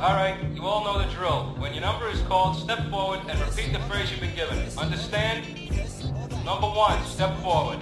All right, you all know the drill. When your number is called, step forward and repeat the phrase you've been given. Understand? Number 1, step forward.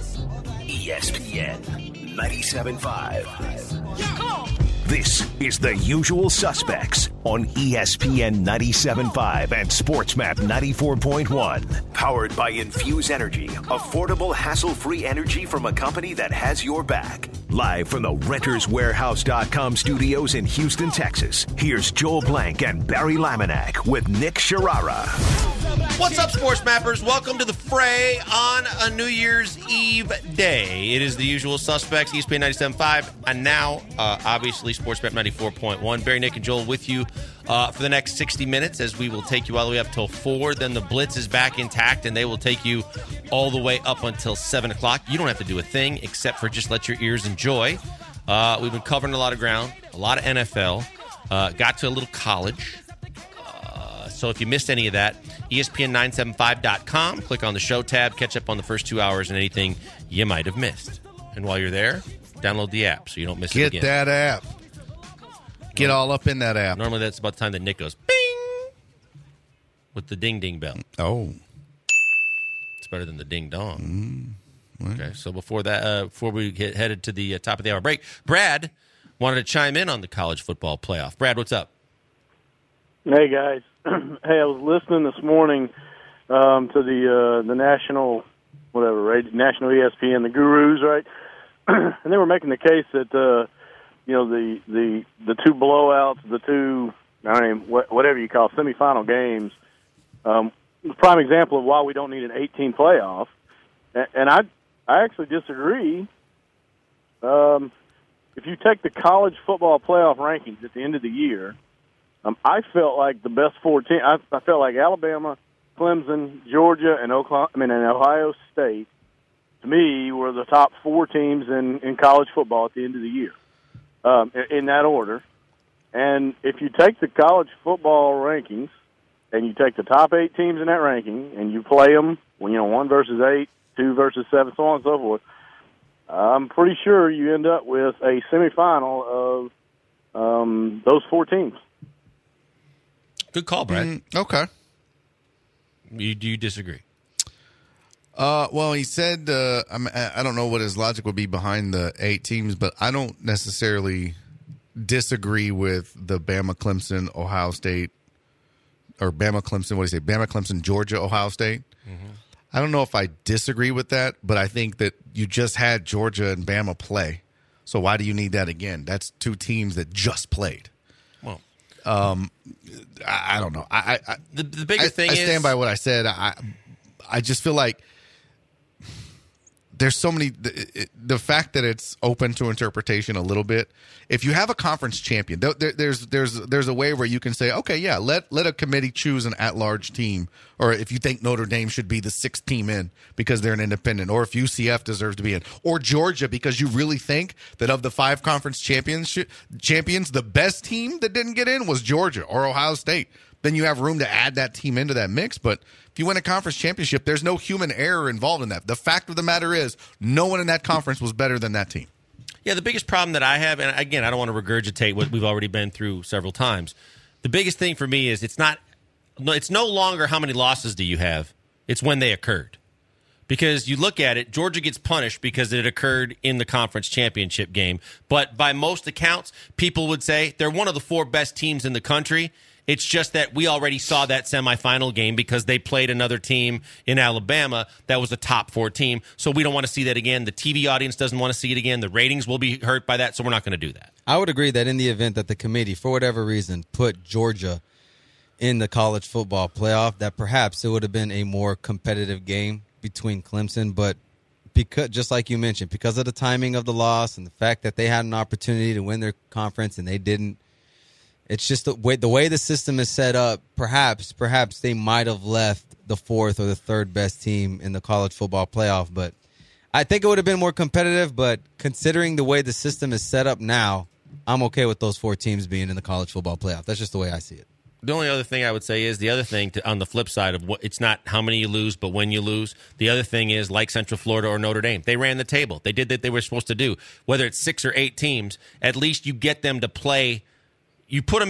ESPN 97.5. Yeah, come on. This is The Usual Suspects on ESPN 97.5 and SportsMap 94.1. Powered by Infuse Energy, affordable, hassle-free energy from a company that has your back. Live from the RentersWarehouse.com studios in Houston, Texas, here's Joel Blank and Barry Laminack with Nick Sharara. What's up, Sports Mappers? Welcome to the fray on a New Year's Eve day. It is The Usual Suspects, ESPN 97.5, and now, obviously, SportsMap 94.1. Barry, Nick, and Joel with you for the next 60 minutes as we will take you all the way up till 4. Then the Blitz is back intact, and they will take you all the way up until 7 o'clock. You don't have to do a thing except for just let your ears enjoy. We've been covering a lot of ground, a lot of NFL, got to a little college. So if you missed any of that, ESPN975.com. Click on the show tab, catch up on the first 2 hours and anything you might have missed. And while you're there, download the app so you don't miss it again. Get that app. Get all up in that app. Normally that's about the time that Nick goes, bing, with the ding-ding bell. Oh. It's better than the ding-dong. Okay, so before we get headed to the top of the hour break, Brad wanted to chime in on the college football playoff. Brad, what's up? Hey, guys. Hey, I was listening this morning to the national, national ESPN, the Gurus, right? And they were making the case that the two blowouts, whatever you call semifinal games, prime example of why we don't need an 18 playoff. And I actually disagree. If you take the college football playoff rankings at the end of the year, I felt like the best 4 teams. I felt like Alabama, Clemson, Georgia, and Ohio State, to me, were the top 4 teams in college football at the end of the year, in that order. And if you take the college football rankings and you take the top 8 teams in that ranking and you play them, 1 versus 8, 2 versus 7, so on and so forth, I'm pretty sure you end up with a semifinal of those 4 teams. Good call, Brad. Okay. Do you disagree? Well, he said, I don't know what his logic would be behind the 8 teams, but I don't necessarily disagree with the Bama, Clemson, Ohio State, or Bama, Clemson, what do you say? Bama, Clemson, Georgia, Ohio State. Mm-hmm. I don't know if I disagree with that, but I think that you just had Georgia and Bama play. So why do you need that again? That's 2 teams that just played. Well, I don't know. The bigger thing is, I stand by what I said. I just feel like there's so many. The fact that it's open to interpretation a little bit. If you have a conference champion, there's a way where you can say, okay, yeah, let a committee choose an at-large team, or if you think Notre Dame should be the 6th team in because they're an independent, or if UCF deserves to be in, or Georgia because you really think that of the 5 conference champions, the best team that didn't get in was Georgia or Ohio State. Then you have room to add that team into that mix. But if you win a conference championship, there's no human error involved in that. The fact of the matter is, no one in that conference was better than that team. Yeah, the biggest problem that I have, and again, I don't want to regurgitate what we've already been through several times. The biggest thing for me is it's no longer how many losses do you have. It's when they occurred. Because you look at it, Georgia gets punished because it occurred in the conference championship game. But by most accounts, people would say they're one of the 4 best teams in the country. It's just that we already saw that semifinal game because they played another team in Alabama that was a top 4 team. So we don't want to see that again. The TV audience doesn't want to see it again. The ratings will be hurt by that, so we're not going to do that. I would agree that in the event that the committee, for whatever reason, put Georgia in the college football playoff, that perhaps it would have been a more competitive game between Clemson. But because, just like you mentioned, because of the timing of the loss and the fact that they had an opportunity to win their conference and they didn't, it's just the way the system is set up. Perhaps they might have left the 4th or the 3rd best team in the college football playoff. But I think it would have been more competitive. But considering the way the system is set up now, I'm okay with those 4 teams being in the college football playoff. That's just the way I see it. The only other thing I would say is the other thing on the flip side of it's not how many you lose, but when you lose. The other thing is like Central Florida or Notre Dame. They ran the table. They did what they were supposed to do. Whether it's 6 or 8 teams, at least you get them to play. You put them in,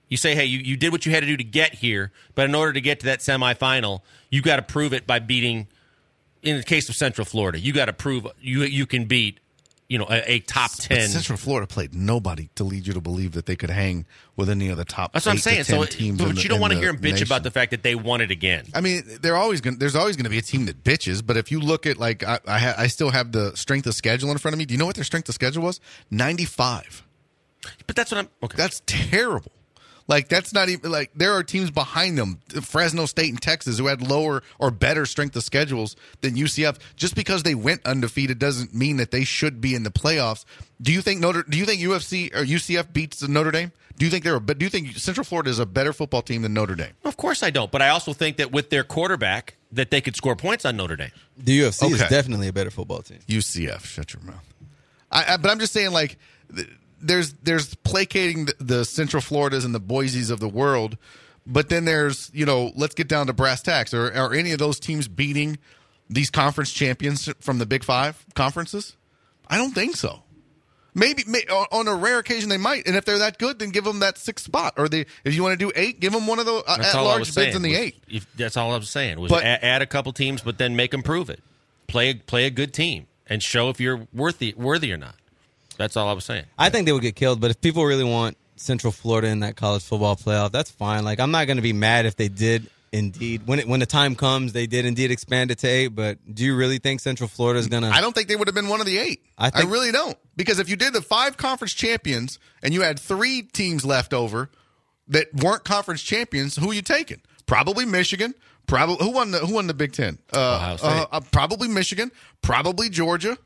You say, hey, you did what you had to do to get here, but in order to get to that semifinal, you got to prove it by beating. In the case of Central Florida, you got to prove you can beat, a top 10. But Central Florida played nobody to lead you to believe that they could hang with any of the top. That's what I'm 8 saying. to 10 So, teams but you don't want to hear them bitch about the fact that they won it again. I mean, there's always going to be a team that bitches. But if you look at I still have the strength of schedule in front of me. Do you know what their strength of schedule was? 95. But that's what I'm. Okay. That's terrible. Like, that's not even like there are teams behind them, Fresno State and Texas, who had lower or better strength of schedules than UCF. Just because they went undefeated doesn't mean that they should be in the playoffs. Do you think UFC or UCF beats Notre Dame? Do you think Central Florida is a better football team than Notre Dame? Of course I don't, but I also think that with their quarterback that they could score points on Notre Dame. The UFC is definitely a better football team. UCF, shut your mouth. But I'm just saying, like, there's placating the Central Floridas and the Boise's of the world, but then there's, let's get down to brass tacks. Are any of those teams beating these conference champions from the Big Five conferences? I don't think so. Maybe on a rare occasion they might, and if they're that good, then give them that 6th spot. Or if you want to do 8, give them one of the at-large bids in the 8. That's all I was saying. Was but, add a couple teams, but then make them prove it. Play a good team and show if you're worthy or not. That's all I was saying. I think they would get killed, but if people really want Central Florida in that college football playoff, that's fine. Like, I'm not going to be mad if they did indeed, when the time comes, they did indeed expand it to 8, but do you really think Central Florida is going to... I don't think they would have been one of the 8. I really don't. Because if you did the 5 conference champions and you had 3 teams left over that weren't conference champions, who are you taking? Probably Michigan. Who won the Big Ten? Ohio State. Probably Michigan. Probably Georgia.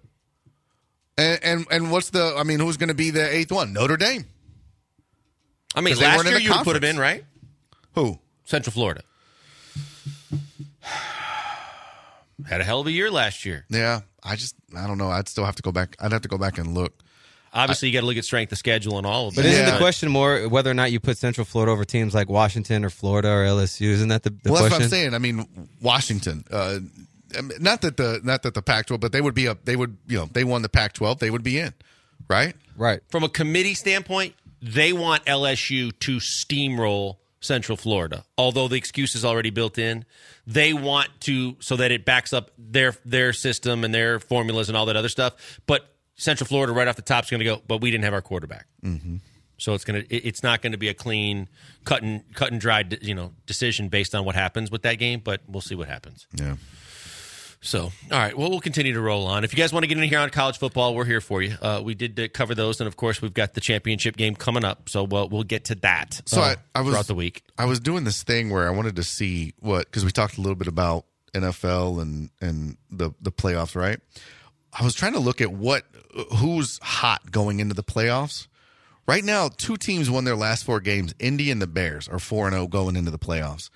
And who's going to be the 8th one? Notre Dame. I mean, last year you would put it in, right? Who? Central Florida. Had a hell of a year last year. Yeah, I don't know. I'd still have to go back. I'd have to go back and look. Obviously, you got to look at strength of schedule and all of that. But isn't the question more whether or not you put Central Florida over teams like Washington or Florida or LSU? Isn't that the question? That's what I'm saying. I mean, Washington. Not that the Pac-12, but they won the Pac-12, they would be in, right? Right. From a committee standpoint, they want LSU to steamroll Central Florida. Although the excuse is already built in, they want to so that it backs up their system and their formulas and all that other stuff. But Central Florida right off the top is going to go, but we didn't have our quarterback. Mm-hmm. So it's not going to be a clean cut and dry decision based on what happens with that game. But we'll see what happens. Yeah. So, all right. Well, we'll continue to roll on. If you guys want to get in here on college football, we're here for you. We did cover those, and of course, we've got the championship game coming up. So, we'll get to that. So throughout the week. I was doing this thing where I wanted to see because we talked a little bit about NFL and the playoffs, right? I was trying to look at who's hot going into the playoffs. Right now, 2 teams won their last 4 games. Indy and the Bears are 4-0 going into the playoffs.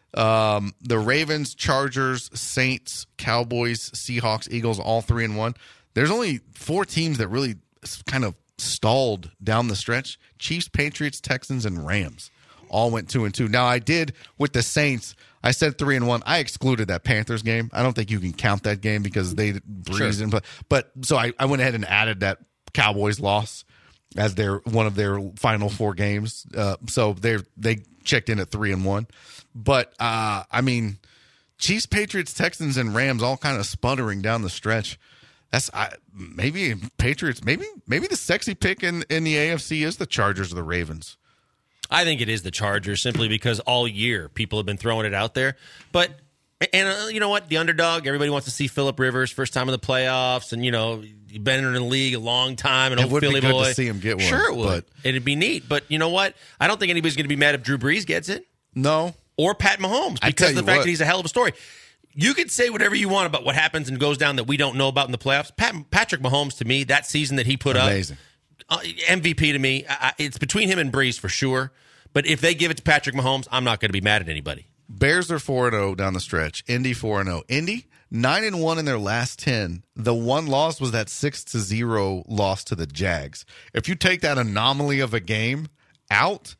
The Ravens, Chargers, Saints, Cowboys, Seahawks, Eagles, all 3-1. There's only 4 teams that really kind of stalled down the stretch. Chiefs, Patriots, Texans, and Rams all went 2-2. Now, I did with the Saints. I said 3-1. I excluded that Panthers game. I don't think you can count that game because they breezed in. But so I went ahead and added that Cowboys loss as one of their final 4 games. So they checked in at 3-1. But, I mean, Chiefs, Patriots, Texans, and Rams all kind of sputtering down the stretch. That's maybe Patriots. Maybe the sexy pick in the AFC is the Chargers or the Ravens. I think it is the Chargers simply because all year people have been throwing it out there. But you know what? The underdog, everybody wants to see Phillip Rivers first time in the playoffs. And, you've been in the league a long time. And it would Philly be good boy. to see him get one. Sure it would. It'd be neat. But you know what? I don't think anybody's going to be mad if Drew Brees gets it. No. Or Pat Mahomes because of the fact that he's a hell of a story. You could say whatever you want about what happens and goes down that we don't know about in the playoffs. Patrick Mahomes, to me, that season that he put amazing. Up, MVP to me. It's between him and Brees for sure. But if they give it to Patrick Mahomes, I'm not going to be mad at anybody. Bears are 4-0 down the stretch. Indy 4-0. Indy 9-1 in their last 10. The one loss was that 6-0 loss to the Jags. If you take that anomaly of a game out,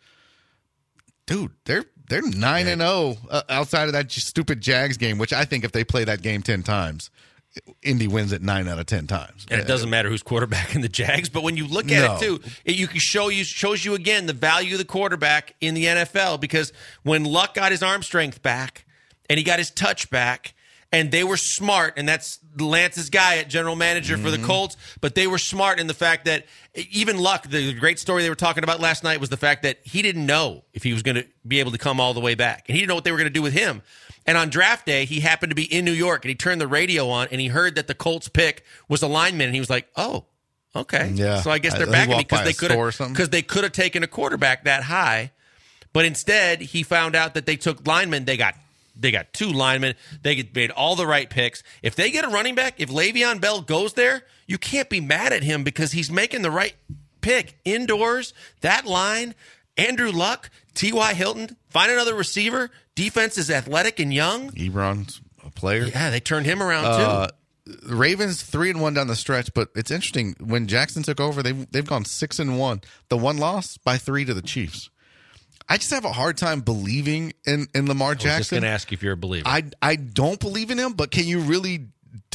dude, they're 9-0 outside of that stupid Jags game, which I think if they play that game 10 times, Indy wins it 9 out of 10 times. And it doesn't matter who's quarterback in the Jags, but when you look at it too, shows you again the value of the quarterback in the NFL, because when Luck got his arm strength back and he got his touch back, and they were smart, and that's Lance's guy at general manager for the Colts, but they were smart in the fact that even Luck, the great story they were talking about last night was the fact that he didn't know if he was going to be able to come all the way back, and he didn't know what they were going to do with him. And on draft day, he happened to be in New York, and he turned the radio on, and he heard that the Colts pick was a lineman, and he was like, oh, okay. Yeah. So I guess they're He backing me walked by because they could have taken a quarterback that high. But instead, he found out that they took linemen. They got 2 linemen. They made all the right picks. If they get a running back, if Le'Veon Bell goes there, you can't be mad at him because he's making the right pick. Indoors, that line, Andrew Luck, T.Y. Hilton, find another receiver. Defense is athletic and young. Ebron's a player. Yeah, they turned him around too. The Ravens 3-1 down the stretch, but it's interesting. When Jackson took over, they've gone 6-1. The one loss by 3 to the Chiefs. I just have a hard time believing in Lamar Jackson. I was just going to ask if you're a believer. I don't believe in him, but can you really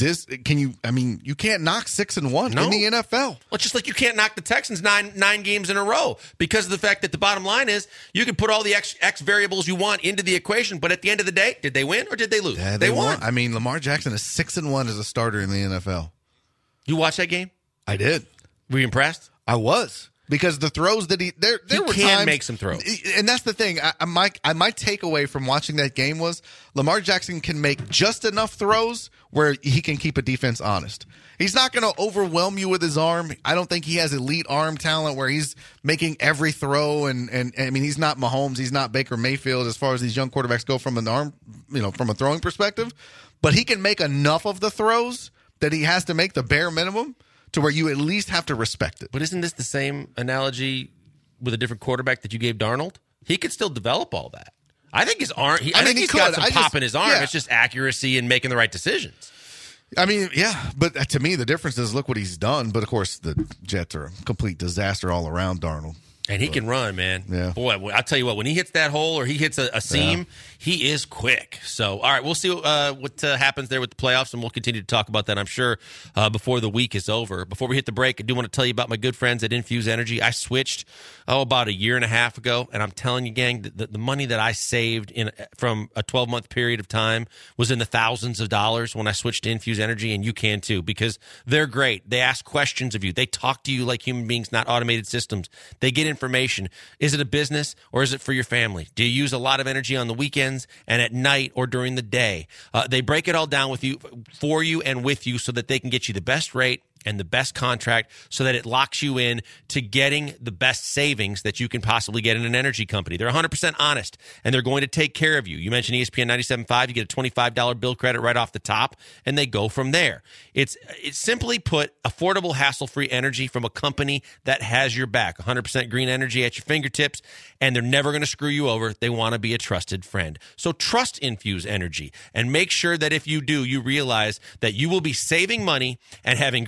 you can't knock 6-1 in the NFL. Well, it's just like you can't knock the Texans nine games in a row because of the fact that the bottom line is you can put all the X variables you want into the equation, but at the end of the day, did they win or did they lose? Yeah, they won. I mean, Lamar Jackson is 6-1 as a starter in the NFL. You watched that game? I did. Were you impressed? I was. Because the throws that he were can make some throws, and that's the thing. My takeaway from watching that game was Lamar Jackson can make just enough throws where he can keep a defense honest. He's not going to overwhelm you with his arm. I don't think he has elite arm talent where he's making every throw. And I mean, he's not Mahomes, he's not Baker Mayfield as far as these young quarterbacks go from an arm, from a throwing perspective. But he can make enough of the throws that he has to make the bare minimum to where you at least have to respect it. But isn't this the same analogy with a different quarterback that you gave Darnold? He could still develop all that. I think his arm. I think he's got some pop in his arm. Yeah. It's just accuracy and making the right decisions. I mean, yeah, but to me, the difference is look what he's done. But of course, the Jets are a complete disaster all around, Darnold. And he can run, man. Yeah. Boy, I'll tell you what, when he hits that hole or he hits a seam, he is quick. So, all right, we'll see what happens there with the playoffs, and we'll continue to talk about that, I'm sure, before the week is over. Before we hit the break, I do want to tell you about my good friends at Infuse Energy. I switched, about a year and a half ago, and I'm telling you, gang, the money that I saved from a 12-month period of time was in the thousands of dollars when I switched to Infuse Energy, and you can too, because they're great. They ask questions of you. They talk to you like human beings, not automated systems. They get information. Is it a business or is it for your family? Do you use a lot of energy on the weekends and at night or during the day? They break it all down for you and with you so that they can get you the best rate and the best contract so that it locks you in to getting the best savings that you can possibly get in an energy company. They're 100% honest, and they're going to take care of you. You mentioned ESPN 97.5. You get a $25 bill credit right off the top, and they go from there. It's simply put, affordable, hassle-free energy from a company that has your back. 100% green energy at your fingertips, and they're never going to screw you over. They want to be a trusted friend. So trust Infuse Energy, and make sure that if you do, you realize that you will be saving money and having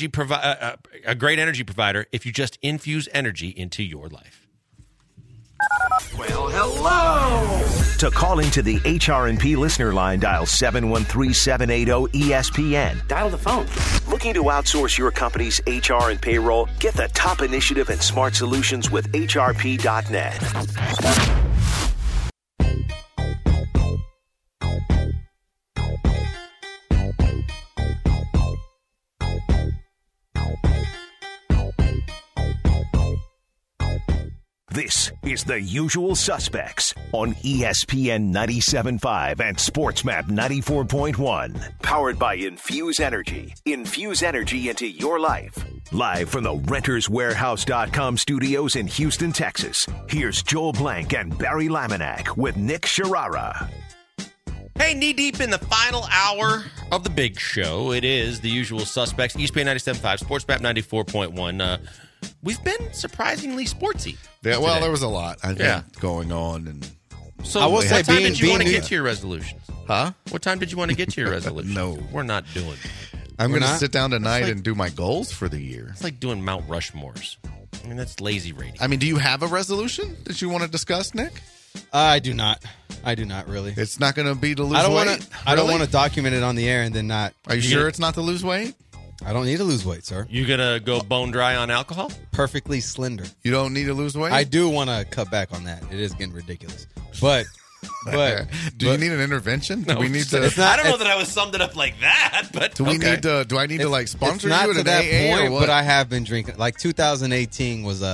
a great energy provider if you just infuse energy into your life. Well, hello. To call into the HRNP listener line, dial 713-780-ESPN. Dial the phone. Looking to outsource your company's HR and payroll? Get the top initiative and smart solutions with HRP.net. This is The Usual Suspects on ESPN 97.5 and SportsMap 94.1. Powered by Infuse Energy. Infuse energy into your life. Live from the RentersWarehouse.com studios in Houston, Texas. Here's Joel Blank and Barry Laminack with Nick Sharara. Hey, knee-deep in the final hour of the big show. It is The Usual Suspects, ESPN 97.5, SportsMap 94.1. We've been surprisingly sportsy. Yeah, well, there was a lot, I think, going on. And so I will say, what time did you want to get to your resolutions? Huh? What time did you want to get to your resolutions? No. We're not doing it. I'm going to sit down tonight and do my goals for the year. It's like doing Mount Rushmores. I mean, that's lazy rating. I mean, do you have a resolution that you want to discuss, Nick? I do not. I do not really. It's not going to be to lose I don't weight? want to. I don't want to document it on the air and then not. Are you sure it's not to lose weight? I don't need to lose weight, sir. You gonna go bone dry on alcohol? Perfectly slender. You don't need to lose weight? I do want to cut back on that. It is getting ridiculous. But do you need an intervention? Do we need to? I don't know that I was summed it up like that, but Do we need to? Do I need to like sponsor it's not you at to an that AA or point, what? but I have been drinking. Like 2018 was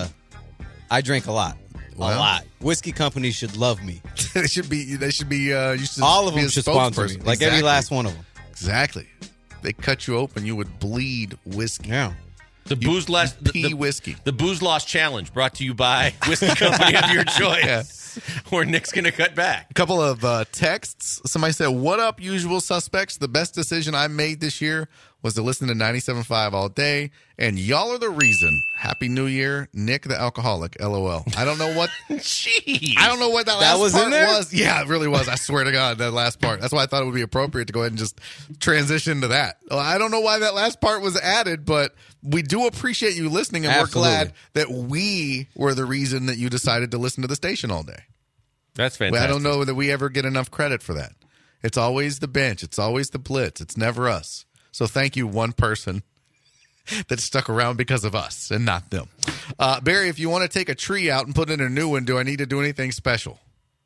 I drank a lot. Well. A lot. Whiskey companies should love me. they should be. You should All of be them a should sponsor me. spokesperson. Like every Exactly. last one of them. Exactly. They cut you open, you would bleed whiskey. Yeah. the booze loss Pee whiskey. The booze loss challenge brought to you by whiskey company of your choice, or Nick's gonna cut back. A couple of texts. Somebody said, "What up, usual suspects? The best decision I made this year was to listen to 97.5 all day, and y'all are the reason. Happy New Year, Nick the alcoholic. LOL." I don't know what. Jeez, I don't know what that last was part in there? was. Yeah, it really was. I swear to God, that last part. That's why I thought it would be appropriate to go ahead and just transition to that. I don't know why that last part was added, but we do appreciate you listening, and Absolutely. we're glad that we were the reason that you decided to listen to the station all day. that's fantastic. I don't know that we ever get enough credit for that. It's always the bench. It's always the blitz. It's never us. So thank you, one person that stuck around because of us and not them. Barry, if you want to take a tree out and put in a new one, do I need to do anything special?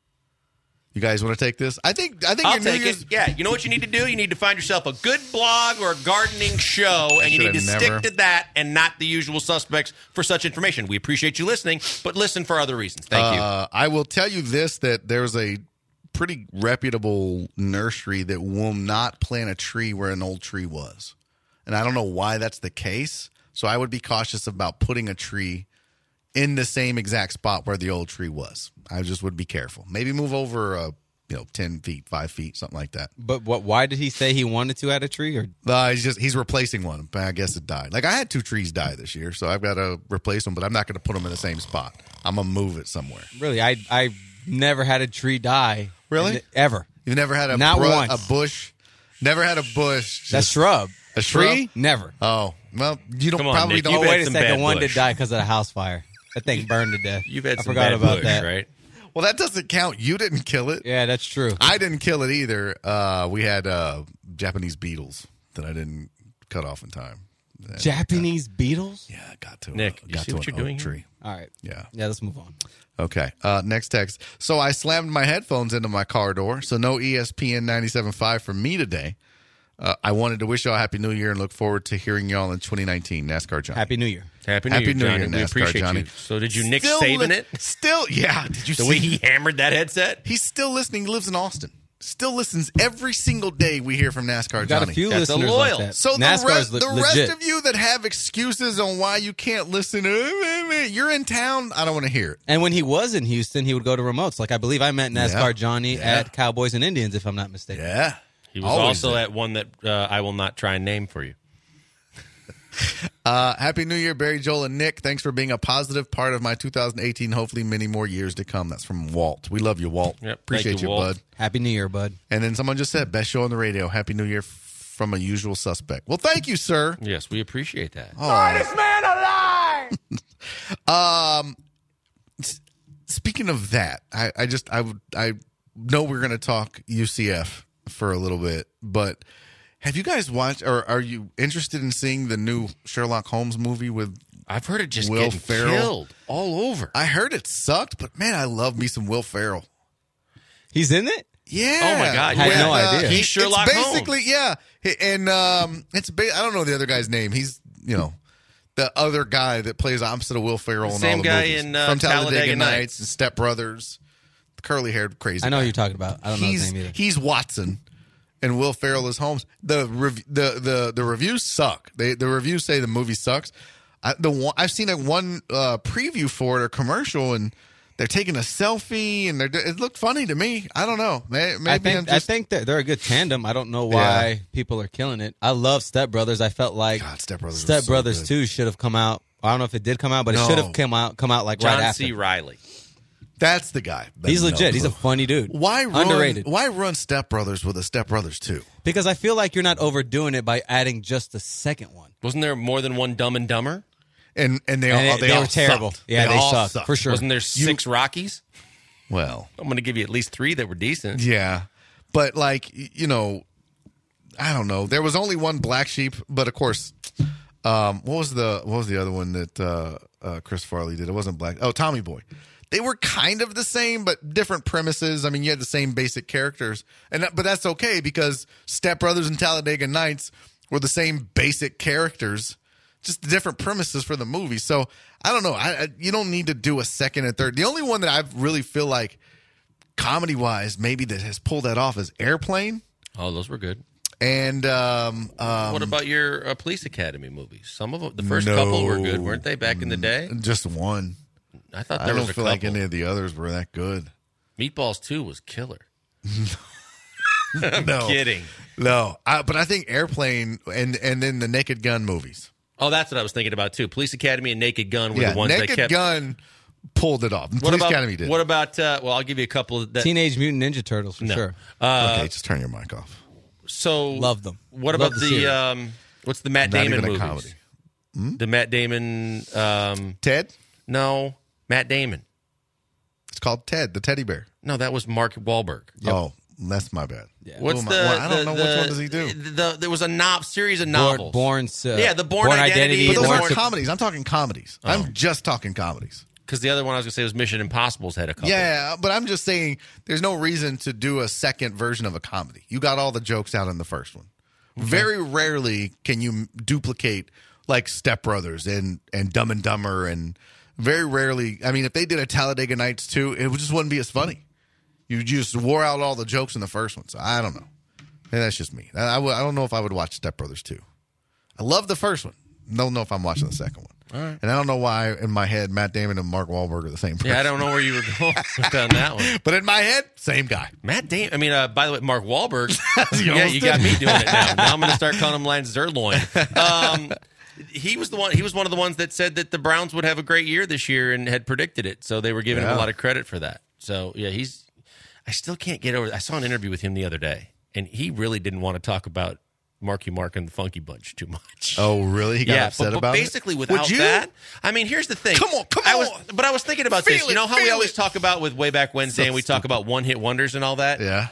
You guys want to take this? I think I'll your New take Year's. it. Yeah, you know what you need to do? You need to find yourself a good blog or a gardening show, and you need to Should've stick to that and not the usual suspects for such information. We appreciate you listening, but listen for other reasons. Thank you. I will tell you this, that there's a pretty reputable nursery that will not plant a tree where an old tree was. And I don't know why that's the case. So I would be cautious about putting a tree in the same exact spot where the old tree was. I just would be careful. Maybe move over 10 feet, 5 feet, something like that. But why did he say he wanted to add a tree? Or He's replacing one. But I guess it died. Like I had 2 trees die this year, so I've got to replace them, but I'm not going to put them in the same spot. I'm going to move it somewhere. really, I never had a tree die. Really? Ever. You've never had Not once. a bush? Never had a bush. That shrub. A tree? shrub? Never. Oh, well, you don't Come on, probably Nick, don't. you've Oh, had wait a some second. bad One bush. did die because of the house fire. That thing burned to death. You've had I some forgot bad about bush, that. right? Well, that doesn't count. You didn't kill it. Yeah, that's true. I didn't kill it either. We had Japanese beetles that I didn't cut off in time. Japanese beetles? Yeah, I got to Nick, you got see to what an you're doing oak here? tree. All right. Yeah. Yeah, let's move on. Okay. Next text. So I slammed my headphones into my car door, so no ESPN 97.5 for me today. I wanted to wish y'all a Happy New Year and look forward to hearing y'all in 2019. NASCAR Johnny. Happy New Year. Happy New Happy Year, New Johnny. Year, We NASCAR appreciate Johnny. you. So did you Nick Still Saban it? Still, yeah. Did you The see way he hammered that headset? He's still listening. He lives in Austin. Still listens every single day we hear from NASCAR Got Johnny. a few That's a listeners loyal. like that. So NASCAR's the legit. rest of you that have excuses on why you can't listen, you're in town, I don't want to hear it. And when he was in Houston, he would go to remotes. Like I believe I met NASCAR Yeah. Johnny Yeah. at Cowboys and Indians, if I'm not mistaken. Yeah. He was Always also there. at one that I will not try and name for you. Happy New Year, Barry, Joel, and Nick. Thanks for being a positive part of my 2018, hopefully many more years to come. That's from Walt. We love you, Walt. Yep. Appreciate Thank you, you, Walt. bud. Happy New Year, bud. And then someone just said, best show on the radio. Happy New Year from a usual suspect. Well, thank you, sir. Yes, we appreciate that. Smartest man alive! Speaking of that, I know we're going to talk UCF for a little bit, but have you guys watched, or are you interested in seeing the new Sherlock Holmes movie with I've heard it just Will getting Ferrell? killed all over. I heard it sucked, but man, I love me some Will Ferrell. He's in it? Yeah. Oh, my God. Had no idea. He's Sherlock it's basically, yeah. And I don't know the other guy's name. He's, the other guy that plays opposite of Will Ferrell in Same all the guy movies. in, From Talladega Nights and Step Brothers. The curly-haired crazy I know guy. who you're talking about. I don't know his name either. He's Watson, and Will Ferrell is Holmes. The reviews suck. The reviews say the movie sucks. I've seen one preview for it or commercial, and they're taking a selfie, and it looked funny to me. I don't know. Maybe I think that they're a good tandem. I don't know why people are killing it. I love Step Brothers. I felt like God, Step Brothers Step was so Brothers good. 2 should have come out. I don't know if it did come out, but it No. should have come out like John right after. C. Riley. That's the guy. He's No legit. He's a clue. funny dude. Why run, Underrated. Why run Step Brothers with a Step Brothers 2? Because I feel like you're not overdoing it by adding just the second one. Wasn't there more than one Dumb and Dumber? And they And all they all were terrible. sucked. Yeah, they all sucked sucked. for sure. Wasn't there 6 Rockies? Well, I'm going to give you at least 3 that were decent. yeah. But, like, you know, I don't know. There was only one black sheep, but, of course, what was the other one that Chris Farley did? It wasn't black. Oh, Tommy Boy. They were kind of the same, but different premises. I mean, you had the same basic characters, but that's okay because Step Brothers and Talladega Nights were the same basic characters, just different premises for the movie. So I don't know. You don't need to do a second and third. The only one that I really feel like comedy wise, maybe that has pulled that off is Airplane. Oh, those were good. And what about your Police Academy movies? Some of them, the first couple were good, weren't they? Back in the day, just one. I thought I there don't was a feel couple. like any of the others were that good. Meatballs 2 was killer. No, Kidding. no. But I think Airplane and then the Naked Gun movies. Oh, that's what I was thinking about too. Police Academy and Naked Gun were Yeah, the ones that Naked kept. Gun pulled it off. What Police about, Academy did. What about? Well, I'll give you a couple of that. Teenage Mutant Ninja Turtles for No. sure. Okay, just turn your mic off. So Love them. What Love about the series. the what's the Matt Not Damon even a movies? comedy. The Matt Damon. Ted? No, Matt Damon. It's called Ted, the teddy bear. No, that was Mark Wahlberg. Oh, that's my bad. Yeah. What's Oh, the? I don't know which one does he do. There was a series of novels. Born the Born Identity. But those Born- aren't comedies. I'm talking comedies. I'm just talking comedies. Because the other one I was going to say was Mission Impossible's had a couple. Yeah, but I'm just saying there's no reason to do a second version of a comedy. You got all the jokes out in the first one. Okay. Very rarely can you duplicate like Step Brothers and Dumb and Dumber, and very rarely. I mean, if they did a Talladega Nights 2, it just wouldn't be as funny. You just wore out all the jokes in the first one. So I don't know. Maybe that's just me. I don't know if I would watch Step Brothers 2. I love the first one. Don't know if I'm watching the second one. All right. And I don't know why in my head Matt Damon and Mark Wahlberg are the same person. Yeah, I don't know where you were going on that one. But in my head, same guy. Matt Damon. I mean, by the way, Mark Wahlberg. You yeah, almost you did. got me doing it now. Now I'm going to start calling him Lance Zerloin. He was the one. He was one of the ones that said that the Browns would have a great year this year and had predicted it. So they were giving him a lot of credit for that. So yeah, I still can't get over. I saw an interview with him the other day, and he really didn't want to talk about Marky Mark and the Funky Bunch too much. Oh, really? He got upset but about basically it? without Would you? that, I mean, here's the thing. Come on. But I was thinking about Feel this. it, You know how we feel always it. talk about with Way Back Wednesday, So and we talk about one-hit wonders and all that? Yeah.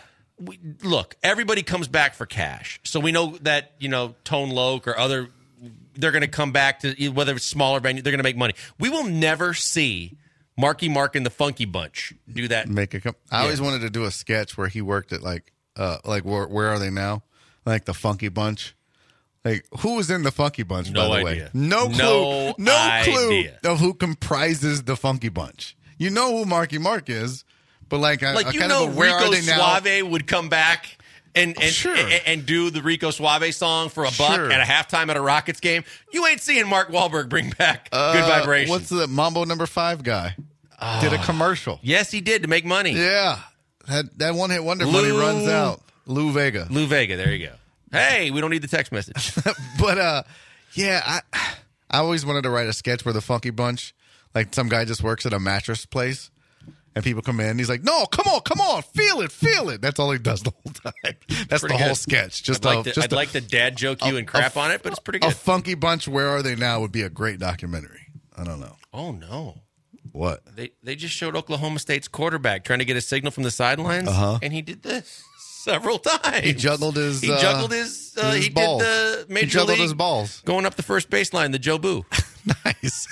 Look, everybody comes back for cash. So we know that, Tone Loc or other, they're going to come back to, whether it's smaller venue, they're going to make money. We will never see Marky Mark and the Funky Bunch do that. I always wanted to do a sketch where he worked at like where are they now? Like the Funky Bunch. Like, who was in the Funky Bunch, by the idea. way? No clue. No clue idea. of who comprises the Funky Bunch. You know who Marky Mark is, but like where Rico are they now? Suave would come back and Sure. and do the Rico Suave song for $1 Sure. at a halftime at a Rockets game. You ain't seeing Mark Wahlberg bring back Good Vibrations. What's the Mambo No. 5 guy? Did a commercial. Yes, he did to make money. Yeah. That one-hit wonder money runs out. Lou Vega. Lou Vega, there you go. Hey, we don't need the text message. But yeah, I always wanted to write a sketch where the Funky Bunch, like some guy just works at a mattress place, and people come in, and he's like, "No, come on, feel it." That's all he does the whole time. That's Pretty the whole good. sketch. I'd like to dad joke you and crap on it, but it's pretty A good. Funky Bunch, Where Are They Now would be a great documentary. I don't know. Oh no. What? They just showed Oklahoma State's quarterback trying to get a signal from the sidelines, and he did this several times. He juggled his He juggled his. He balls. did the major He juggled league his balls. going up the first baseline. The Joe Boo. Nice.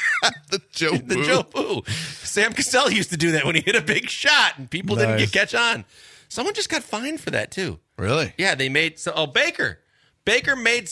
The Joe The Boo. Joe Boo. Sam Cassell used to do that when he hit a big shot and people didn't Nice. catch on. Someone just got fined for that too. Really? Yeah, they made Baker. Baker made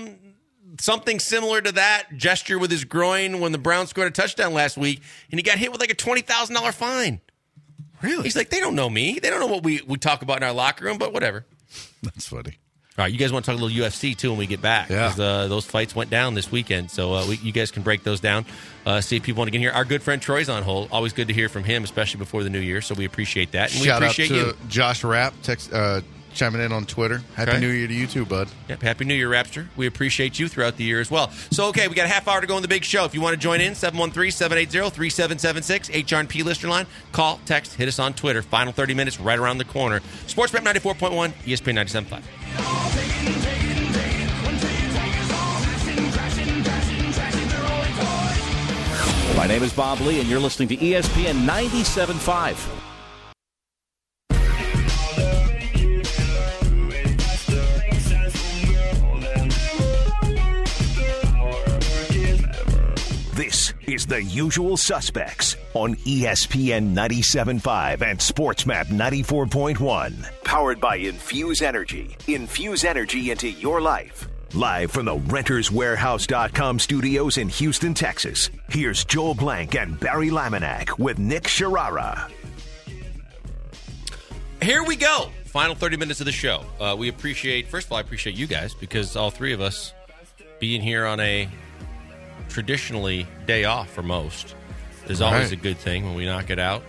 something similar to that gesture with his groin when the Browns scored a touchdown last week, and he got hit with like a $20,000 fine. Really? He's like, they don't know me. They don't know what we talk about in our locker room, but whatever. That's funny. All right, you guys want to talk a little UFC too when we get back? Yeah. 'Cause, those fights went down this weekend, so you guys can break those down. See if people want to get here. Our good friend Troy's on hold. Always good to hear from him, especially before the new year. So we appreciate that, and Shout we out appreciate to you. Josh Rapp chiming in on Twitter. Happy Okay. New Year to you too, bud. Yep, Happy New Year, Rapster. We appreciate you throughout the year as well. So, okay, we got a half hour to go in the big show. If you want to join in, 713-780-3776, HRP listener line. Call, text, hit us on Twitter. Final 30 minutes right around the corner. Sportsnet 94.1, ESPN 97.5. My name is Bob Lee, and you're listening to ESPN 97.5. This is The Usual Suspects on ESPN 97.5 and SportsMap 94.1. Powered by Infuse Energy. Infuse energy into your life. Live from the RentersWarehouse.com studios in Houston, Texas. Here's Joel Blank and Barry Laminack with Nick Sharara. Here we go. Final 30 minutes of the show. We appreciate, first of all, I appreciate you guys because all three of us being here on a traditionally day off for most is always a good thing when we knock it out.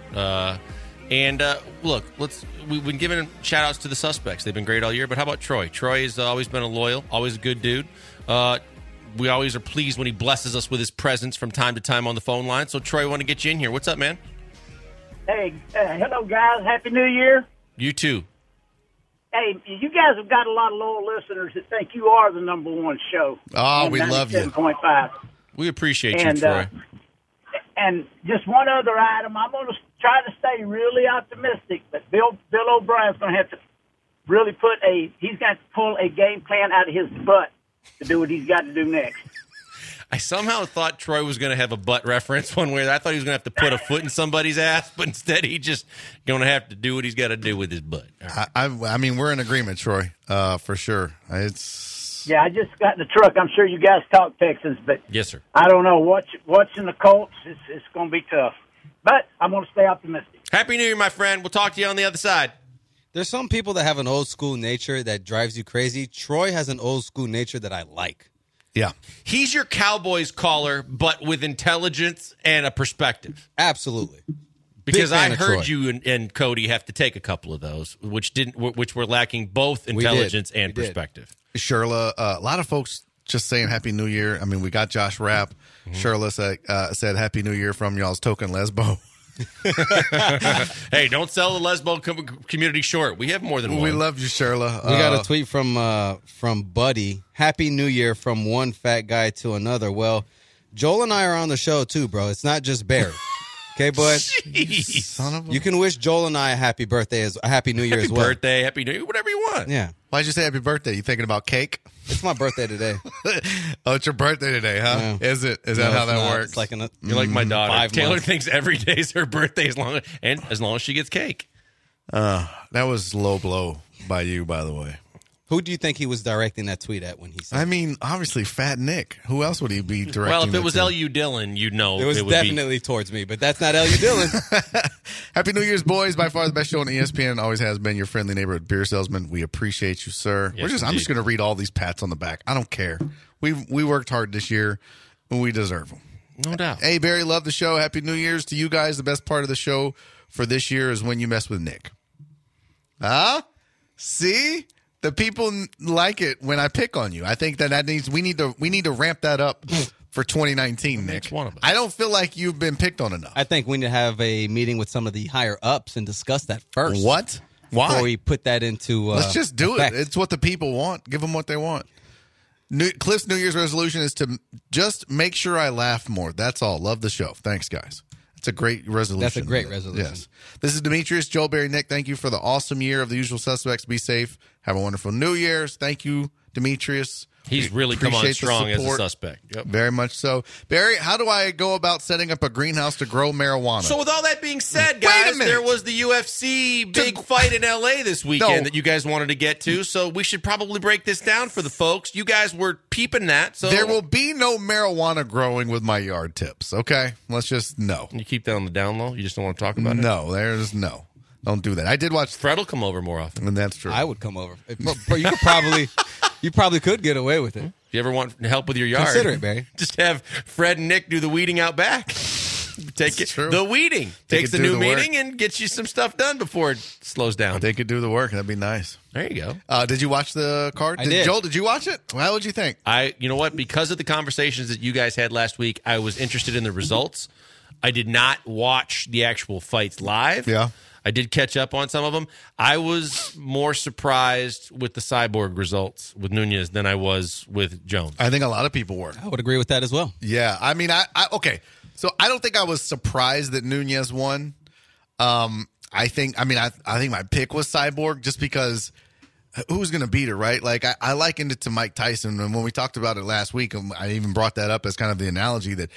Look, we've been giving shout outs to the suspects. They've been great all year. But how about Troy? Troy has always been a loyal, always a good dude. We always are pleased when he blesses us with his presence from time to time on the phone line. So, Troy, I want to get you in here. What's up, man? Hey, hello, guys. Happy New Year. You too. Hey, you guys have got a lot of loyal listeners that think you are the number one show. Oh, we love you. 97.5. We appreciate you, Troy. And just one other item. I'm going to try to stay really optimistic, but Bill O'Brien's going to have to really he's got to pull a game plan out of his butt to do what he's got to do next. I somehow thought Troy was going to have a butt reference one way. I thought he was going to have to put a foot in somebody's ass, but instead he just going to have to do what he's got to do with his butt. Right. I mean, we're in agreement, Troy, for sure. Yeah, I just got in the truck. I'm sure you guys talk Texans, but yes, sir. I don't know. Watching the Colts, it's going to be tough. But I'm going to stay optimistic. Happy New Year, my friend. We'll talk to you on the other side. There's some people that have an old school nature that drives you crazy. Troy has an old school nature that I like. Yeah. He's your Cowboys caller, but with intelligence and a perspective. Absolutely. Because I heard you and Cody have to take a couple of those, which were lacking both intelligence and perspective. Sherla, a lot of folks just saying Happy New Year. I mean, we got Josh Rapp. Mm-hmm. Sherla said Happy New Year from y'all's token Lesbo. Hey, don't sell the Lesbo community short. We have more than one. We love you, Sherla. We got a tweet from Buddy. Happy New Year from one fat guy to another. Well, Joel and I are on the show too, bro. It's not just Barry. Okay, bud? Jeez. Son of a... You can wish Joel and I a happy New Year as well. Happy birthday, Happy New Year, whatever you want. Yeah. Why'd you say happy birthday? You thinking about cake? It's my birthday today. Oh, it's your birthday today, huh? Yeah. Is it? Is that how that works? It's like You're like my daughter. 5 Taylor months. thinks every day is her birthday as long as she gets cake. That was low blow by you, by the way. Who do you think he was directing that tweet at when he said I mean, obviously, Fat Nick. Who else would he be directing? Well, if it was to? L.U. Dillon, you'd know. it was would definitely towards me, but that's not L.U. Dillon. Happy New Year's, boys. By far the best show on ESPN. Always has been your friendly neighborhood beer salesman. We appreciate you, sir. Yes, I'm just going to read all these pats on the back. I don't care. We worked hard this year, and we deserve them. No doubt. Hey, Barry, love the show. Happy New Year's to you guys. The best part of the show for this year is when you mess with Nick. See? The people like it when I pick on you. I think we need to ramp that up for 2019, Nick. One of us. I don't feel like you've been picked on enough. I think we need to have a meeting with some of the higher ups and discuss that first. What? Why? Before we put that into Let's just do effect. it. It's what the people want. Give them what they want. Cliff's New Year's resolution is to just make sure I laugh more. That's all. Love the show. Thanks, guys. It's a great resolution. That's a great resolution. Yes. This is Demetrius, Joel, Barry, Nick. Thank you for the awesome year of the usual suspects. Be safe. Have a wonderful New Year's. Thank you, Demetrius. He's really come on Appreciate the strong as a support. suspect. Yep. Very much so. Barry, how do I go about setting up a greenhouse to grow marijuana? So with all that being said, Wait a guys, minute. there was the UFC big fight in L.A. this weekend No. that you guys wanted to get to, so we should probably break this down for the folks. You guys were peeping that, so there will be no marijuana growing with my yard tips, okay? Let's just no. You keep that on the down low? You just don't want to talk about it? No, there's no. Don't do that. I did watch, Fred will come over more often. and that's true. I would come over. You probably could get away with it. If you ever want help with your yard, Consider it, Barry. Just have Fred and Nick do the weeding out back. Take That's it. true. The weeding They takes could the do new the work. meeting and gets you some stuff done before it slows down. They could do the work. That'd be nice. There you go. Did you watch the card? I did. Joel, did you watch it? How would you think? You know what? Because of the conversations that you guys had last week, I was interested in the results. I did not watch the actual fights live. Yeah. I did catch up on some of them. I was more surprised with the Cyborg results with Nunez than I was with Jones. I think a lot of people were. I would agree with that as well. Yeah. I mean, okay. So I don't think I was surprised that Nunez won. I think my pick was Cyborg just because who's going to beat her, right? Like, I likened it to Mike Tyson. And when we talked about it last week, I even brought that up as kind of the analogy that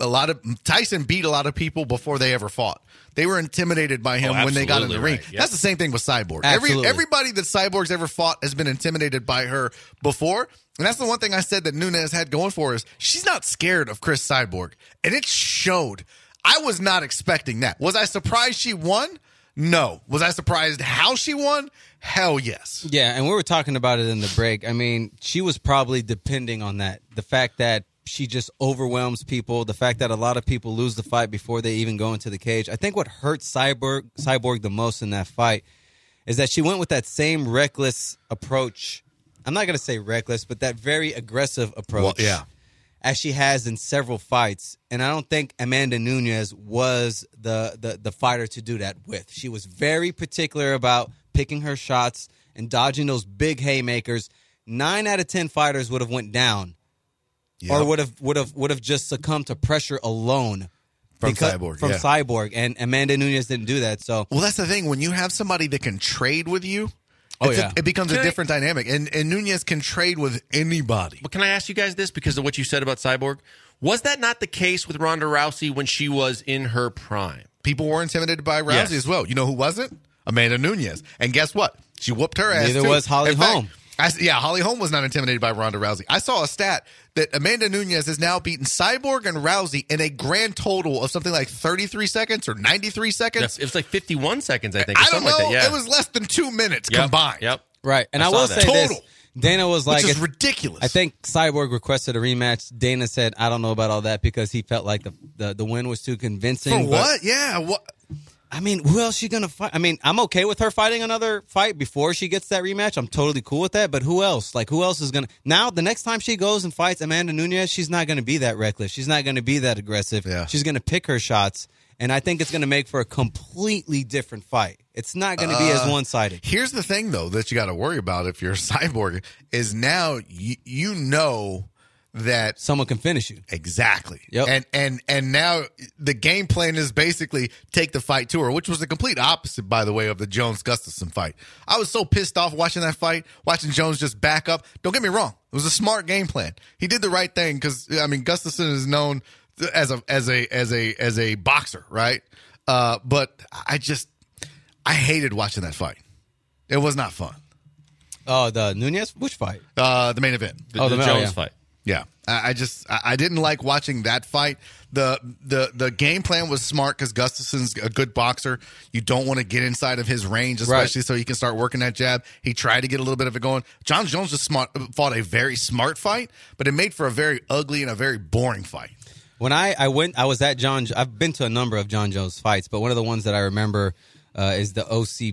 Tyson beat a lot of people before they ever fought. They were intimidated by him when they got in the ring. Right. Yep. That's the same thing with Cyborg. Absolutely. Everybody that Cyborg's ever fought has been intimidated by her before. And that's the one thing I said that Nunes had going for her is she's not scared of Chris Cyborg. And it showed. I was not expecting that. Was I surprised she won? No. Was I surprised how she won? Hell yes. Yeah, and we were talking about it in the break. I mean, she was probably depending on that. The fact that she just overwhelms people, the fact that a lot of people lose the fight before they even go into the cage. I think what hurt Cyborg the most in that fight is that she went with that same reckless approach. I'm not going to say reckless, but that very aggressive approach. Well, yeah. As she has in several fights. And I don't think Amanda Nunes was the fighter to do that with. She was very particular about picking her shots and dodging those big haymakers. 9 out of 10 fighters would have went down. Yep. Or would have just succumbed to pressure alone from Cyborg. Cyborg, and Amanda Nunes didn't do that. So, well, that's the thing. When you have somebody that can trade with you, it becomes a different dynamic. And Nunes can trade with anybody. But can I ask you guys this because of what you said about Cyborg? Was that not the case with Ronda Rousey when she was in her prime? People were intimidated by Rousey as well. You know who wasn't? Amanda Nunes. And guess what? She whooped her ass. Neither was Holly Holm. Holly Holm was not intimidated by Ronda Rousey. I saw a stat that Amanda Nunes has now beaten Cyborg and Rousey in a grand total of something like 33 seconds or 93 seconds. It was like 51 seconds, I think. I don't know. Like that, yeah. It was less than 2 minutes combined. Yep. Right. And I will say this. Dana was like, which is ridiculous. I think Cyborg requested a rematch. Dana said, I don't know about all that because he felt like the win was too convincing. For what? Yeah. What? I mean, who else is she going to fight? I mean, I'm okay with her fighting another fight before she gets that rematch. I'm totally cool with that. But who else? Like, who else is going to... Now, the next time she goes and fights Amanda Nunes, she's not going to be that reckless. She's not going to be that aggressive. Yeah. She's going to pick her shots. And I think it's going to make for a completely different fight. It's not going to be as one-sided. Here's the thing, though, that you got to worry about if you're a Cyborg, is now you know that someone can finish you. Exactly. Yep. And now the game plan is basically take the fight to her, which was the complete opposite, by the way, of the Jones-Gustafsson fight. I was so pissed off watching that fight, watching Jones just back up. Don't get me wrong. It was a smart game plan. He did the right thing because, I mean, Gustafsson is known as a boxer, right? But I hated watching that fight. It was not fun. Oh, the Nunes? Which fight? The main event. The Jones fight. Yeah, I didn't like watching that fight. The game plan was smart because Gustafsson's a good boxer. You don't want to get inside of his range, especially so he can start working that jab. He tried to get a little bit of it going. John Jones just fought a very smart fight, but it made for a very ugly and a very boring fight. When I was at I've been to a number of John Jones fights, but one of the ones that I remember is the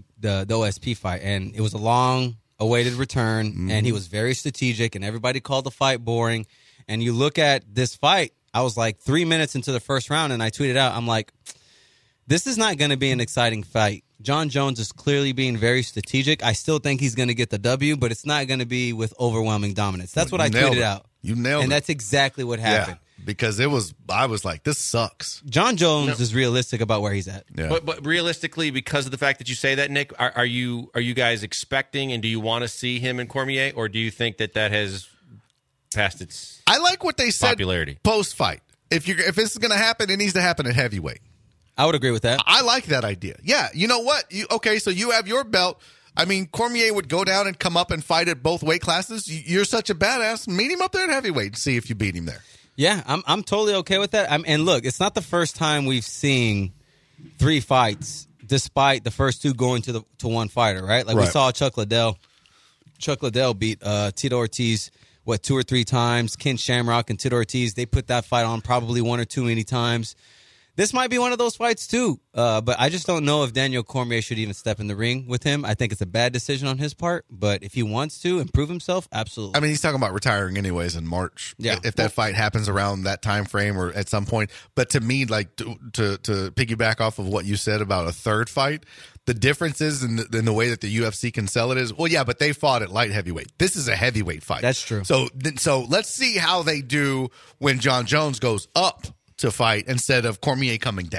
OSP fight, and it was a long awaited return, and he was very strategic, and everybody called the fight boring. And you look at this fight, I was like 3 minutes into the first round, and I tweeted out, I'm like, this is not going to be an exciting fight. John Jones is clearly being very strategic. I still think he's going to get the W, but it's not going to be with overwhelming dominance. That's what I tweeted out. You nailed it. And that's exactly what happened. Yeah, because I was like, this sucks. John Jones is realistic about where he's at. Yeah. But realistically, because of the fact that you say that, Nick, are you guys expecting and do you want to see him in Cormier, or do you think that has passed its I like what they said popularity post-fight. If this is going to happen, it needs to happen at heavyweight. I would agree with that. I like that idea. Yeah, you know what? So you have your belt. I mean, Cormier would go down and come up and fight at both weight classes. You're such a badass. Meet him up there at heavyweight and see if you beat him there. Yeah, I'm totally okay with that. And look, it's not the first time we've seen 3 fights, despite the first 2 going to one fighter, right? Like we saw Chuck Liddell. Chuck Liddell beat Tito Ortiz 2 or 3 times. Ken Shamrock and Tito Ortiz, they put that fight on probably 1 or 2 many times. This might be one of those fights, too. But I just don't know if Daniel Cormier should even step in the ring with him. I think it's a bad decision on his part. But if he wants to improve himself, absolutely. I mean, he's talking about retiring anyways in March. Yeah. If that fight happens around that time frame or at some point. But to me, like to piggyback off of what you said about a third fight, the difference is in the way that the UFC can sell it is, well, yeah, but they fought at light heavyweight. This is a heavyweight fight. That's true. So let's see how they do when John Jones goes up to fight instead of Cormier coming down.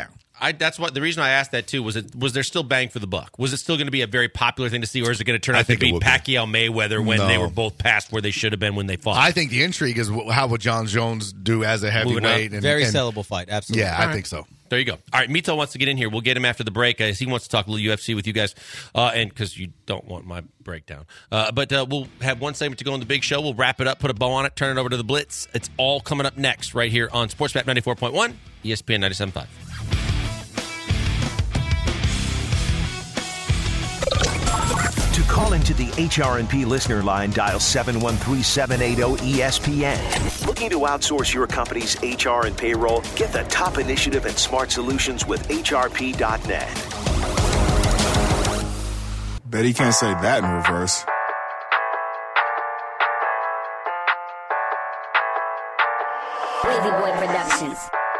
That's what the reason I asked that too was there still bang for the buck? Was it still going to be a very popular thing to see, or is it going to turn out to be Pacquiao Mayweather when they were both past where they should have been when they fought? I think the intrigue is how would John Jones do as a heavyweight? Very sellable fight, absolutely. Yeah, I think so. There you go. All right, Mito wants to get in here. We'll get him after the break as he wants to talk a little UFC with you guys, and because you don't want my breakdown. But we'll have one segment to go on the big show. We'll wrap it up, put a bow on it, turn it over to the Blitz. It's all coming up next right here on SportsMap 94.1, ESPN 97.5. To call into the HRNP listener line, dial 713-780-ESPN. Looking to outsource your company's HR and payroll? Get the top initiative and smart solutions with HRP.net. Bet he can't say that in reverse. Wavy Boy Productions.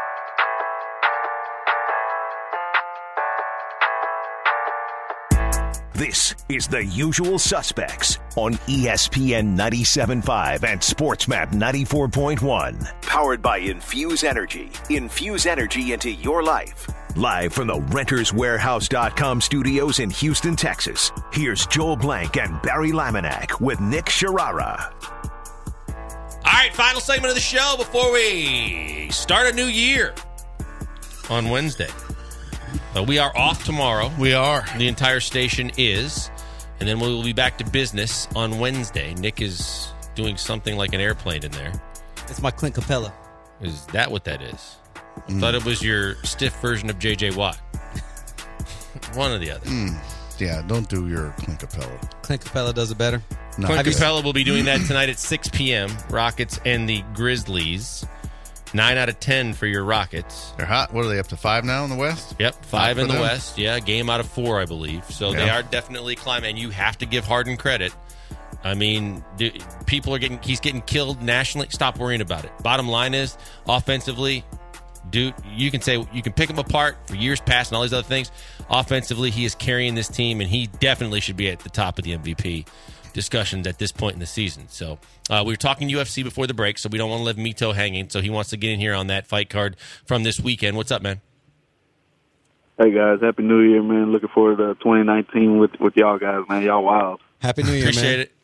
This is The Usual Suspects on ESPN 97.5 and SportsMap 94.1. Powered by Infuse Energy. Infuse energy into your life. Live from the RentersWarehouse.com studios in Houston, Texas. Here's Joel Blank and Barry Laminack with Nick Sharara. All right, final segment of the show before we start a new year on Wednesday. We are off tomorrow. We are. The entire station is. And then we'll be back to business on Wednesday. Nick is doing something like an airplane in there. It's my Clint Capella. Is that what that is? I thought it was your stiff version of J.J. Watt. One or the other. Yeah, don't do your Clint Capella. Clint Capella does it better. No. Clint Capella will be doing that tonight at 6 p.m. Rockets and the Grizzlies. 9 out of 10 for your Rockets. They're hot. What are they, up to 5 now in the West? Yep, 5 in the West. Yeah, game out of 4, I believe. So they are definitely climbing. And you have to give Harden credit. I mean, he's getting killed nationally. Stop worrying about it. Bottom line is, offensively, dude, you can pick him apart for years past and all these other things. Offensively, he is carrying this team, and he definitely should be at the top of the MVP discussions at this point in the season. So we were talking UFC before the break, so we don't want to leave Mito hanging. So he wants to get in here on that fight card from this weekend. What's up, man? Hey, guys. Happy New Year, man. Looking forward to 2019 with y'all guys, man. Y'all wild. Happy New Year, Appreciate man. it.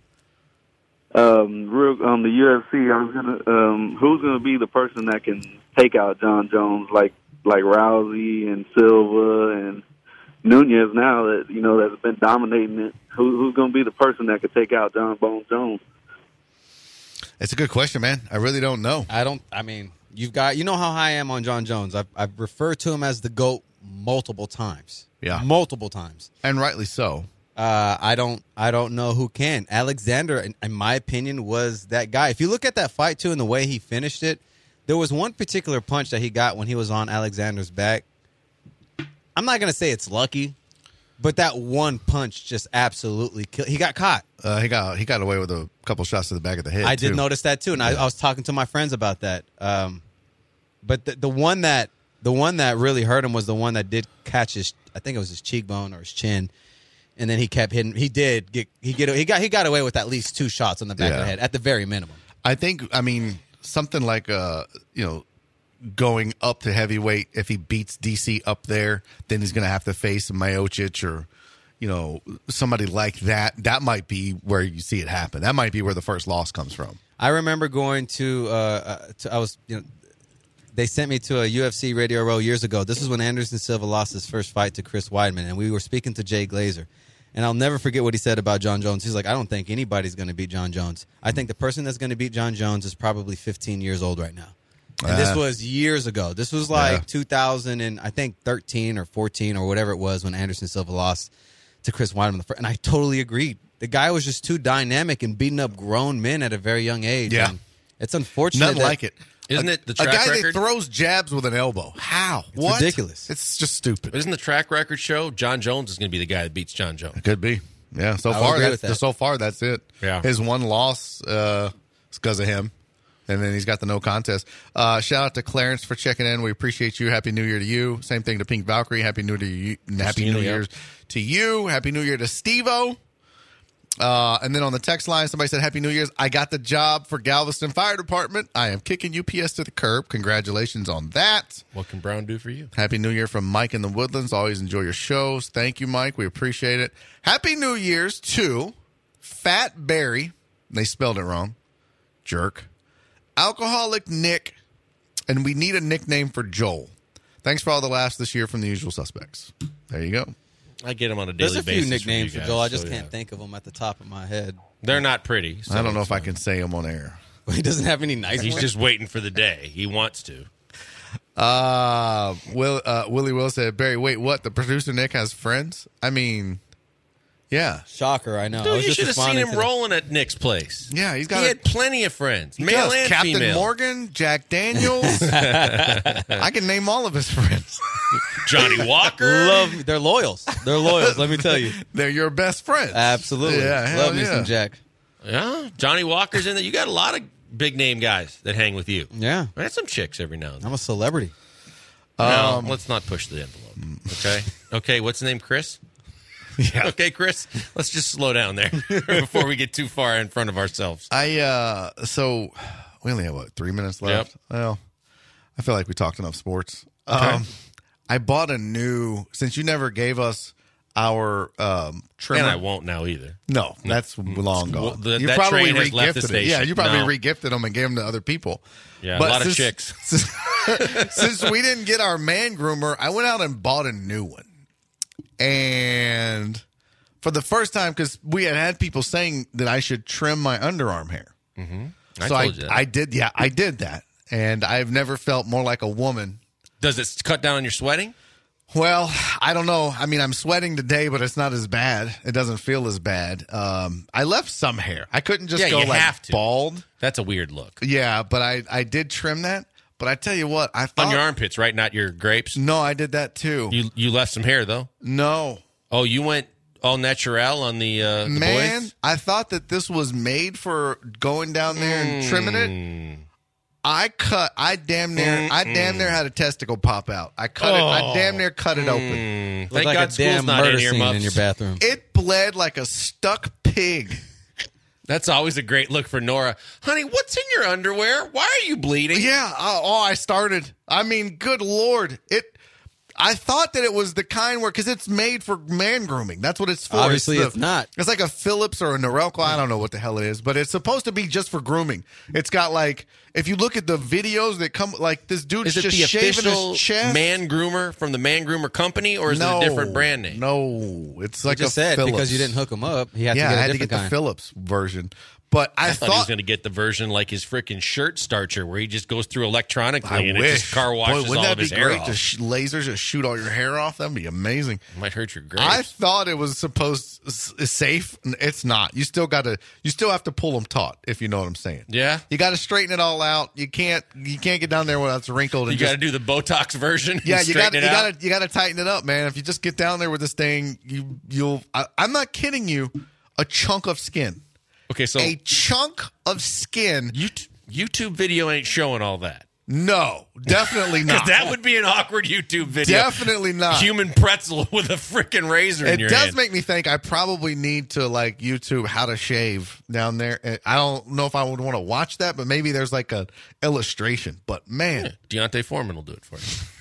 Real on the UFC, I was gonna. Who's gonna be the person that can take out John Jones like Rousey and Silva and Nunez now that that's been dominating it? Who's gonna be the person that could take out John Bones Jones? It's a good question, man. I really don't know. I mean, you know how high I am on John Jones. I've referred to him as the GOAT multiple times. Yeah. Multiple times. And rightly so. I don't know who can. Alexander, in my opinion, was that guy. If you look at that fight, too, and the way he finished it, there was one particular punch that he got when he was on Alexander's back. I'm not going to say it's lucky, but that one punch just absolutely killed. He got caught. He got away with a couple shots to the back of the head. I did notice that, too, and I was talking to my friends about that. But the one that really hurt him was the one that did catch his, I think it was his cheekbone or his chin. And then he kept hitting. He got away with at least 2 shots on the back of the head at the very minimum. I mean, something like going up to heavyweight. If he beats DC up there, then he's going to have to face Miocic or somebody like that. That might be where you see it happen. That might be where the first loss comes from. I remember going they sent me to a UFC Radio Row years ago. This is when Anderson Silva lost his first fight to Chris Weidman, and we were speaking to Jay Glazer. And I'll never forget what he said about John Jones. He's like, I don't think anybody's going to beat John Jones. I think the person that's going to beat John Jones is probably 15 years old right now. And this was years ago. This was like 2013 or 14 or whatever it was when Anderson Silva lost to Chris Weidman. And I totally agreed. The guy was just too dynamic and beating up grown men at a very young age. Yeah. And it's unfortunate. Nothing like it. Isn't it the track record? A guy record? that throws jabs with an elbow. How? It's ridiculous. It's just stupid. Isn't the track record show John Jones is going to be the guy that beats John Jones? It could be. Yeah. So far, that's it. Yeah. His one loss is because of him, and then he's got the no contest. Shout out to Clarence for checking in. We appreciate you. Happy New Year to you. Same thing to Pink Valkyrie. Happy New Year to you. Happy New Year to you. Happy New Year to Steve-O. And then on the text line, somebody said, Happy New Year's. I got the job for Galveston Fire Department. I am kicking UPS to the curb. Congratulations on that. What can Brown do for you? Happy New Year from Mike in the Woodlands. Always enjoy your shows. Thank you, Mike. We appreciate it. Happy New Year's to Fat Barry. They spelled it wrong. Jerk. Alcoholic Nick. And we need a nickname for Joel. Thanks for all the laughs this year from the usual suspects. There you go. I get them on a daily basis. There's a few nicknames for for Joel. I just can't think of them at the top of my head. They're not pretty. So I don't know if I can say them on air. He doesn't have any nice He's ones? just waiting for the day. He wants to. Willie Will said, Barry, wait, what? The producer Nick has friends? I mean, yeah. Shocker, I know. I Dude, was you just should have seen responding him to rolling at Nick's place. Yeah, He had plenty of friends, male and Captain female. Morgan, Jack Daniels. I can name all of his friends. Johnny Walker. They're loyals. They're loyals, let me tell you. They're your best friends. Absolutely. Yeah, hell Love me yeah. some Jack. Yeah, Johnny Walker's in there. You got a lot of big name guys that hang with you. Yeah. I had some chicks every now and then. I'm a celebrity. No, let's not push the envelope. Okay? Okay, what's the name? Chris? Yeah. Okay, Chris, let's just slow down there before we get too far in front of ourselves. So we only have, 3 minutes left? Yep. Well, I feel like we talked enough sports. Okay. I bought a new, since you never gave us our trimmer. And I won't now either. No, that's long gone. Well, you that probably train has left the re-gifted it. station. Yeah, you probably No. re-gifted them and gave them to other people. Yeah, But a lot of chicks. Since we didn't get our man groomer, I went out and bought a new one. And for the first time, because we had people saying that I should trim my underarm hair. Mm-hmm. So I did that. And I've never felt more like a woman. Does it cut down on your sweating? Well, I don't know. I mean, I'm sweating today, but it's not as bad. It doesn't feel as bad. I left some hair. I couldn't just go you like have to. bald. That's a weird look. Yeah, but I did trim that. But I tell you what, I thought On your armpits, right? Not your grapes? No, I did that too. You left some hair, though? No. Oh, you went all natural on the Man, boys? I thought that this was made for going down there and trimming it. I damn near had a testicle pop out. I damn near cut it open. Thank like God a school's damn not murder in scene earmuffs. in your bathroom. It bled like a stuck pig. That's always a great look for Nora. Honey, what's in your underwear? Why are you bleeding? Yeah. I started. I mean, good Lord. I thought that it was the kind where, because it's made for man grooming. That's what it's for. Obviously, it's not. It's like a Phillips or a Norelco. I don't know what the hell it is, but it's supposed to be just for grooming. It's got like, if you look at the videos that come, like this dude's Is it just the shaving official his chest. man groomer from the Man Groomer Company, or is it a different brand name? No, it's like He just a said Phillips. because you didn't hook him up, he had to Yeah, get I a had to different get the kind. Phillips version. But I thought he was going to get the version like his freaking shirt starcher, where he just goes through electronically and it just car washes wouldn't all that of be his hair great? off. Just lasers just shoot all your hair off. That'd be amazing. Might hurt your grapes. I thought it was safe. It's not. You still have to pull them taut, if you know what I'm saying. Yeah. You got to straighten it all out. You can't get down there where it's wrinkled. And You got to do the Botox version. yeah, and you got straighten it out. you got to tighten it up, man. If you just get down there with this thing, I'm not kidding you. A chunk of skin. Okay, so A chunk of skin. YouTube video ain't showing all that. No, definitely not. Because that would be an awkward YouTube video. Definitely not. Human pretzel with a freaking razor in It your does hand. make me think I probably need to like YouTube how to shave down there. And I don't know if I would want to watch that, but maybe there's like a illustration. But man, Deontay Foreman will do it for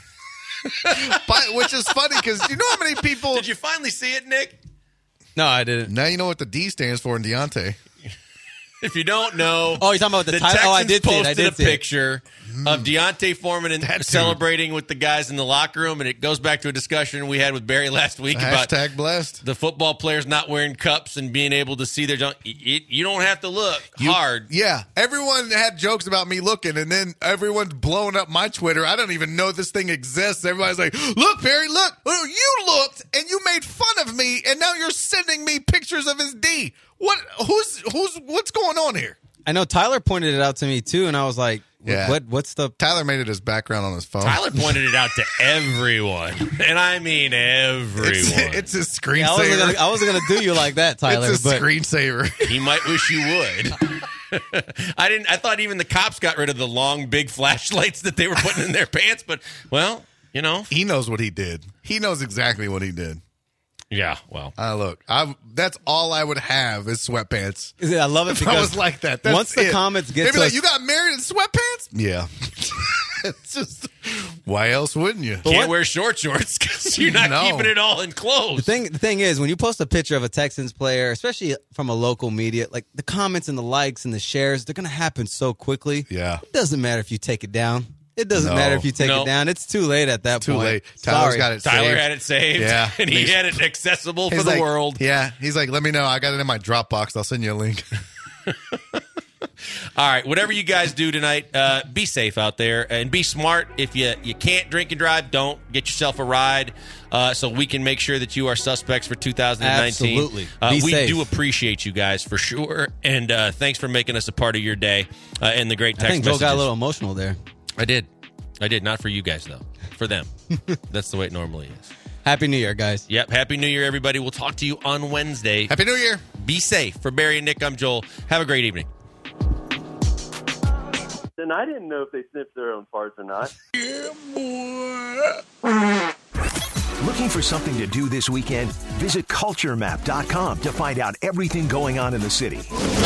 you. which is funny because you know how many people. Did you finally see it, Nick? No, I didn't. Now you know what the D stands for in Deontay. If you don't know, Oh, you're talking about the title? Texans Oh, I did see it. posted I did a see it. picture of Deontay Foreman celebrating with the guys in the locker room, and it goes back to a discussion we had with Barry last week about Hashtag blessed. the football players not wearing cups and being able to see their junk. You don't have to look hard. Yeah, everyone had jokes about me looking, and then everyone's blowing up my Twitter. I don't even know this thing exists. Everybody's like, "Look, Barry, look! You looked, and you made fun of me, and now you're sending me pictures of his D. What? What's going on here?" I know Tyler pointed it out to me too, and I was like, Yeah. What's the Tyler made it his background on his phone. Tyler pointed it out to everyone, and I mean everyone. It's his I screensaver. wasn't gonna do you like that, Tyler. It's his but screensaver. He might wish you would. I thought even the cops got rid of the long, big flashlights that they were putting in their pants. But well, you know, He knows what he did. He knows exactly what he did. Yeah, well. Look, that's all I would have is sweatpants. I love it If because I was like that. That's once the it. comments get They'd be to like, us- you got married in sweatpants? Yeah. It's just, why else wouldn't you? Can't wear shorts because you're not No. keeping it all enclosed. The thing is, when you post a picture of a Texans player, especially from a local media, like the comments and the likes and the shares, they're going to happen so quickly. Yeah. It doesn't matter if you take it down. It doesn't No. matter if you take No. it down. It's too late at that Too point. late. Tyler's Sorry. got it Tyler saved. had it saved. Yeah. And he had it accessible for He's the like, world. Yeah. He's like, let me know. I got it in my Dropbox. I'll send you a link. All right, whatever you guys do tonight, be safe out there and be smart. If you can't drink and drive, don't get yourself a ride so we can make sure that you are suspects for 2019. Absolutely. We Be safe. do appreciate you guys for sure. And thanks for making us a part of your day and the great text I think Joe messages. got a little emotional there. I did. Not for you guys, though. For them. That's the way it normally is. Happy New Year, guys. Yep. Happy New Year, everybody. We'll talk to you on Wednesday. Happy New Year. Be safe. For Barry and Nick, I'm Joel. Have a great evening. And I didn't know if they sniffed their own farts or not. Looking for something to do this weekend? Visit culturemap.com to find out everything going on in the city.